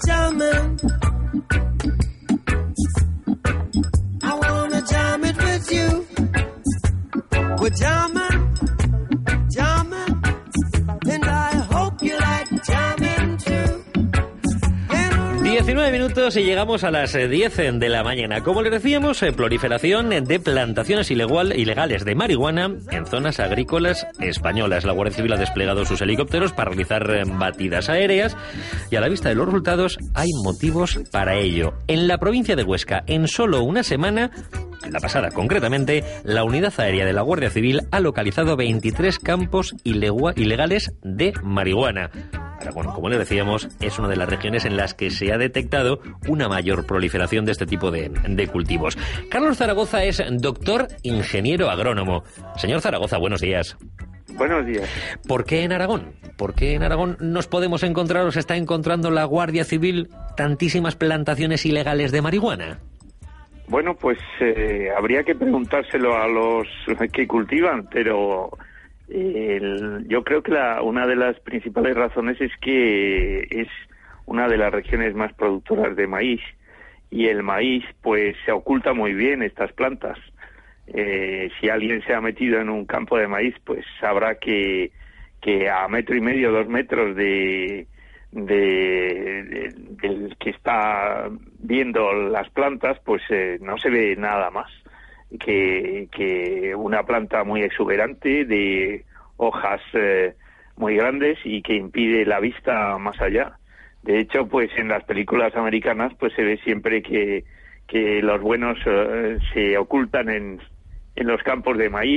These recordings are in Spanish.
jamming. I wanna jam it with you. We're jamming, jamming, and I hope you like jamming too. 19 minutos y llegamos a las 10 de la mañana. Como les decíamos, proliferación de plantaciones ilegales de marihuana en zonas agrícolas españolas. La Guardia Civil ha desplegado sus helicópteros para realizar batidas aéreas y a la vista de los resultados hay motivos para ello. En la provincia de Huesca, en solo una semana, la pasada concretamente, la unidad aérea de la Guardia Civil ha localizado 23 campos ilegales de marihuana. Aragón, como les decíamos, es una de las regiones en las que se ha detectado una mayor proliferación de este tipo de cultivos. Carlos Zaragoza es doctor ingeniero agrónomo. Señor Zaragoza, buenos días. Buenos días. ¿Por qué en Aragón? ¿Por qué en Aragón nos podemos encontrar o se está encontrando la Guardia Civil tantísimas plantaciones ilegales de marihuana? Bueno, pues habría que preguntárselo a los que cultivan, pero yo creo que una de las principales razones es que es una de las regiones más productoras de maíz y el maíz pues se oculta muy bien estas plantas. Si alguien se ha metido en un campo de maíz, pues sabrá que a 1,5 metros, 2 metros del que está viendo las plantas, pues no se ve nada más que una planta muy exuberante de hojas muy grandes y que impide la vista más allá. De hecho, pues en las películas americanas pues se ve siempre que los buenos se ocultan en los campos de maíz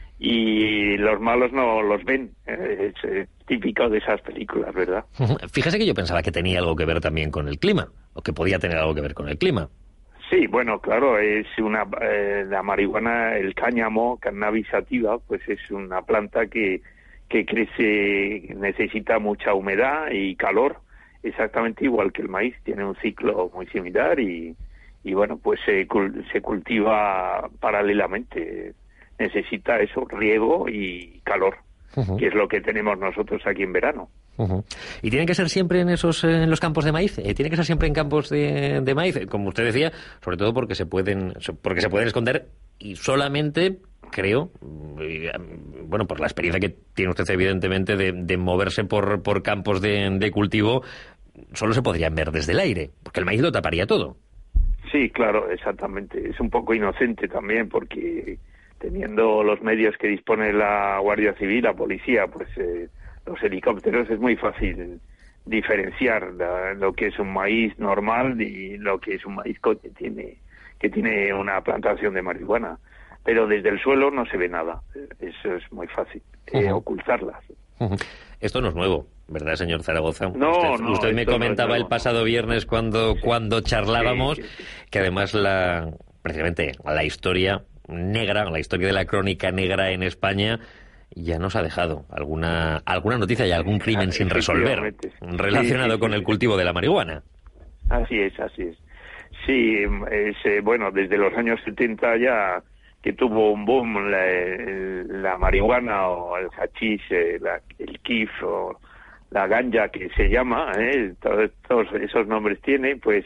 y los malos no los ven. Es típico de esas películas, ¿verdad? Fíjese que yo pensaba que tenía algo que ver también con el clima, o que podía tener algo que ver con el clima. Sí, bueno, claro, es la marihuana, el cáñamo, Cannabis sativa, pues es una planta que crece, necesita mucha humedad y calor, exactamente igual que el maíz, tiene un ciclo muy similar y bueno, pues se cultiva paralelamente, necesita eso, riego y calor, que es lo que tenemos nosotros aquí en verano. ¿Y tiene que ser siempre en los campos de maíz? ¿Tiene que ser siempre en campos de maíz? Como usted decía, sobre todo porque se pueden esconder y solamente, creo, bueno, por la experiencia que tiene usted evidentemente de moverse por campos de cultivo, solo se podrían ver desde el aire, porque el maíz lo taparía todo. Sí, claro, exactamente. Es un poco inocente también porque teniendo los medios que dispone la Guardia Civil, la policía, pues los helicópteros, es muy fácil diferenciar lo que es un maíz normal y lo que es un maíz que tiene una plantación de marihuana. Pero desde el suelo no se ve nada. Eso es muy fácil, ocultarlas. Esto no es nuevo, ¿verdad, señor Zaragoza? No, usted me comentaba el pasado viernes cuando charlábamos que además precisamente la historia negra, la historia de la crónica negra en España ya nos ha dejado alguna noticia y algún crimen sin resolver relacionado con el cultivo de la marihuana. Así es. Sí, bueno, desde los años 70 ya que tuvo un boom la marihuana o el hachís, el kif o la ganja que se llama, todos esos nombres tiene, pues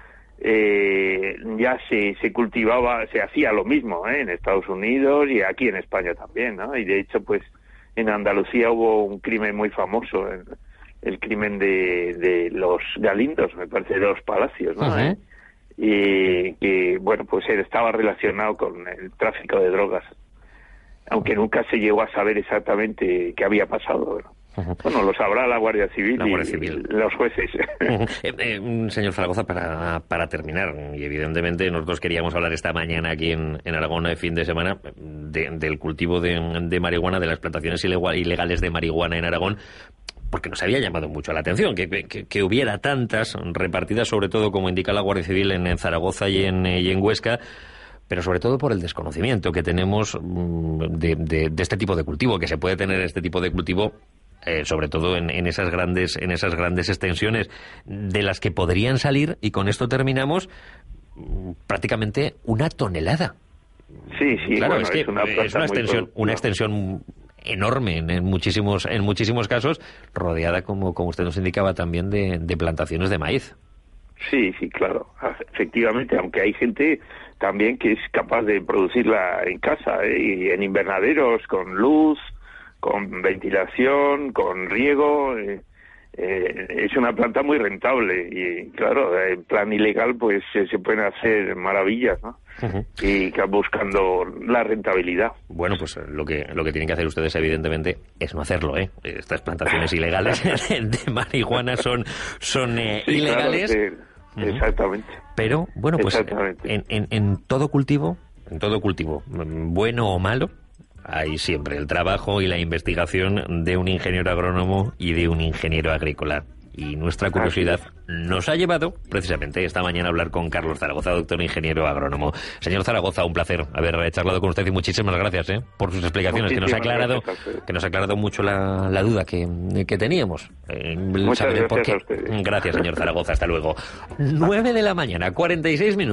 ya se cultivaba, se hacía lo mismo en Estados Unidos y aquí en España también, ¿no? Y de hecho, pues en Andalucía hubo un crimen muy famoso, el crimen de los Galindos, me parece, de los Palacios, ¿no? Y que, bueno, pues él estaba relacionado con el tráfico de drogas, aunque nunca se llegó a saber exactamente qué había pasado, ¿no? Bueno, lo sabrá la Guardia Civil y los jueces. Señor Zaragoza, para terminar, y evidentemente nosotros queríamos hablar esta mañana aquí en Aragón, de fin de semana, del cultivo de marihuana, de las plantaciones ilegales de marihuana en Aragón, porque nos había llamado mucho la atención que hubiera tantas repartidas, sobre todo, como indica la Guardia Civil, en Zaragoza y en Huesca, pero sobre todo por el desconocimiento que tenemos de este tipo de cultivo, que se puede tener este tipo de cultivo, sobre todo en esas grandes extensiones de las que podrían salir, y con esto terminamos, prácticamente 1 tonelada. Sí, claro, bueno, es una extensión enorme en muchísimos casos, rodeada, como usted nos indicaba, también de plantaciones de maíz. Sí, claro, efectivamente, aunque hay gente también que es capaz de producirla en casa, y en invernaderos, con luz, con ventilación, con riego. Es una planta muy rentable y, claro, en plan ilegal pues se pueden hacer maravillas, ¿no? Uh-huh. Y buscando la rentabilidad. Bueno, pues lo que tienen que hacer ustedes, evidentemente, es no hacerlo, ¿eh? Estas plantaciones ilegales de marihuana son ilegales. Claro, exactamente. Pero, bueno, pues en todo cultivo, bueno o malo, hay siempre el trabajo y la investigación de un ingeniero agrónomo y de un ingeniero agrícola. Y nuestra curiosidad nos ha llevado precisamente esta mañana a hablar con Carlos Zaragoza, doctor ingeniero agrónomo. Señor Zaragoza, un placer haber charlado con usted y muchísimas gracias por sus explicaciones, que nos ha aclarado mucho la duda que teníamos. Muchas gracias a usted. Gracias, señor Zaragoza, hasta luego. 9 de la mañana, 46 minutos.